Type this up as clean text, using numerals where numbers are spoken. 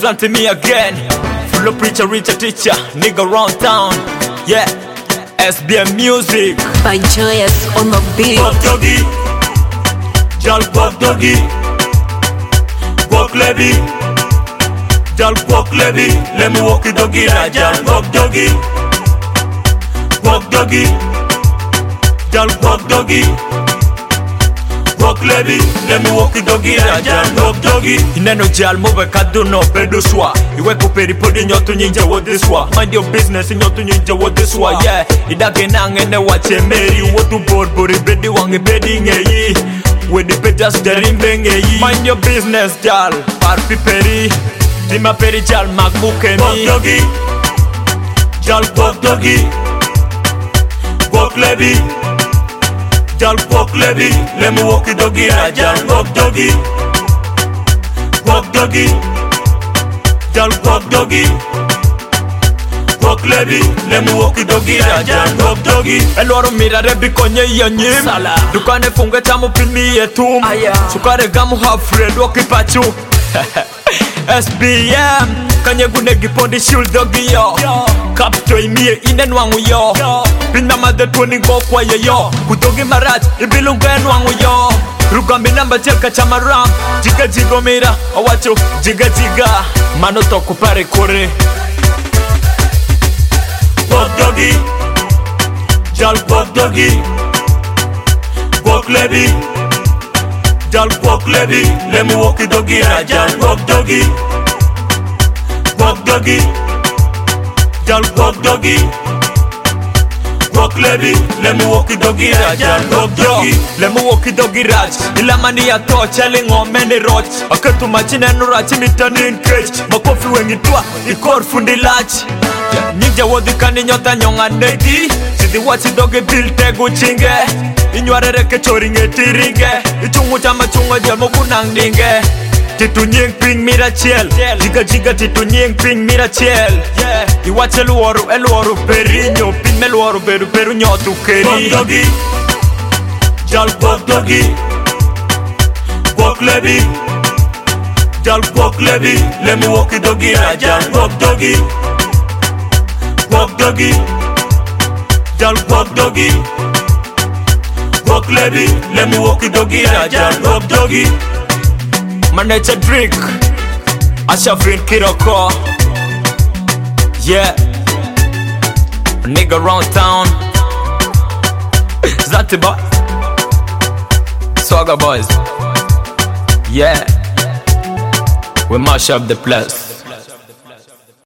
representing me again. Full of preacher, richer teacher, nigga around town. Yeah, SBM music. By Joyous on the beat. Walk doggy, Jal walk doggy, walk levy, Jal walk levy. Let me walk it doggy, Jal walk doggy, walk doggy, Jal walk doggy. Walk levy, let me walk it doggy, Jal walk doggy. Ineno jal move kadu no pedo swa. Iwe kuperi podi nyotu ninja what this wa. Mind your business nyotu ninja what this wa. Yeah, idake nangene wache meri. Wotu borbori bedi wange bedi ngeyi. With the petas derimbe ngeyi. Mind your business jal, parpi peri. Dima peri jal magmuke mi. Walk doggy, Jal walk doggy, walk levy, Jal walk levy. Let me walk it doggy, Jal walk doggy, walk doggy, Jal walk doggy, walk levy. Let me walk it doggy, Jal walk doggy. Eloro mirare bikonye yanyim Sala Dukane funge tamu pilmi yetum Sukare gamu hafred wakipachu SBM Kanye gune gipondi shul dogi yo Kapto imie inen wangu yo Pinna madhe tuoni ngokwa yo Kutogi maraj ibilungen wangu yo Rugambi namba jelka chamaram Jiga jigo mira awacho jiga jiga Mano toku pare kore Walk doggy, Jal walk doggy, walk levy, Jal walk levy. Let me walk it doggy, Jal walk doggy, walk doggy, Jal walk doggy, walk levy. Let me walk it doggy, Jal walk doggy. Let me walk it doggy raj Ila mani ya to challenge on many roach Aketu machine no rachi mitani in cage Makofi wengi tua ikor fundi lach Ninja wodi kani nyota nyonga nedi Sidi wachi dogi bil tegu chinge Inywarere ke choringe tiringe Ichungu chama chunga jelmo kunang dinge Titu nying ping mira chiel Jiga jiga titu nying ping mira chiel Iwache eluoru perinyo Pin me luoru peru nyotu keri Walk doggy, Jal walk doggy, walk levy, Jal walk levy. Let me walk it doggy, Jal walk doggy, walk doggy, Jal walk doggy, walk levy. Let me walk it doggy, Jal walk doggy. Manager drink Ashafin Kiroko. Yeah, nigga around town Zatiba Swagger boys. Yeah, we mash up the place.